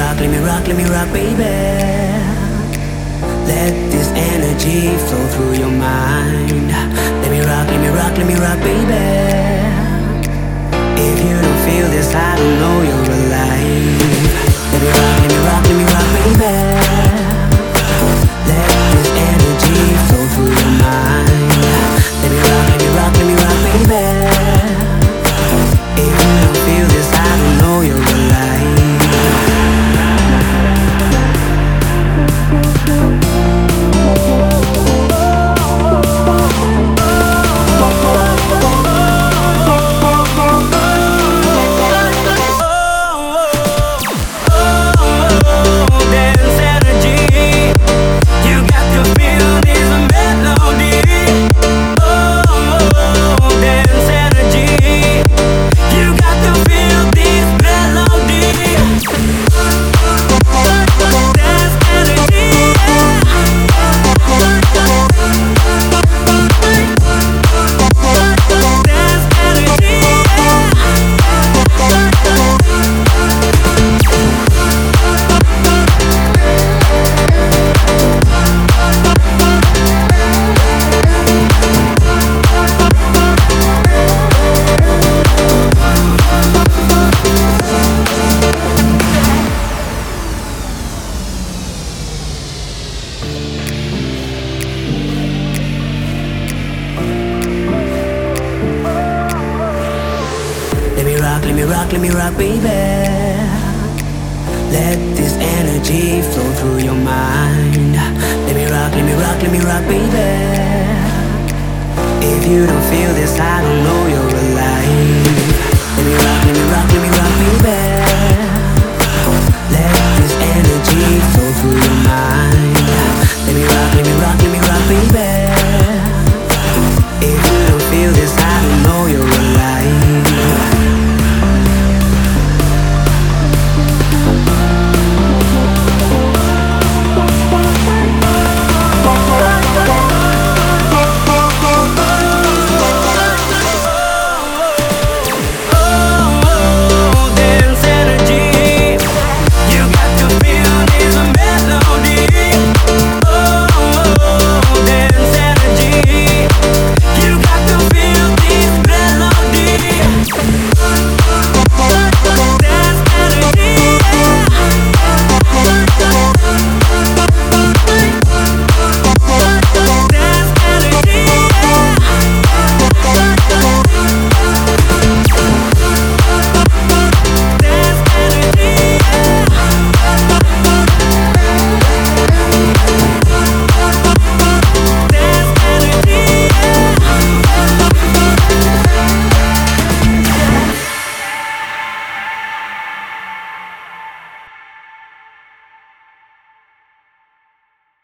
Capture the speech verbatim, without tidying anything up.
rock, let me rock, let me rock, baby. Let this energy flow through your mind. Let me rock, let me rock, let me rock, baby. If you don't feel this, I don't know you're alive. Let me rock, let me rock, let me rock, baby. Let this energy flow through your mind. Let me rock, let me rock, let me rock, baby. If you don't feel this, I don't know you're alive. Let me rock, let me rock, baby. Let this energy flow through your mind. Let me rock, let me rock, let me rock, baby. If you don't feel this, I don't know you're alive. Let me rock, let me rock, let me rock, baby.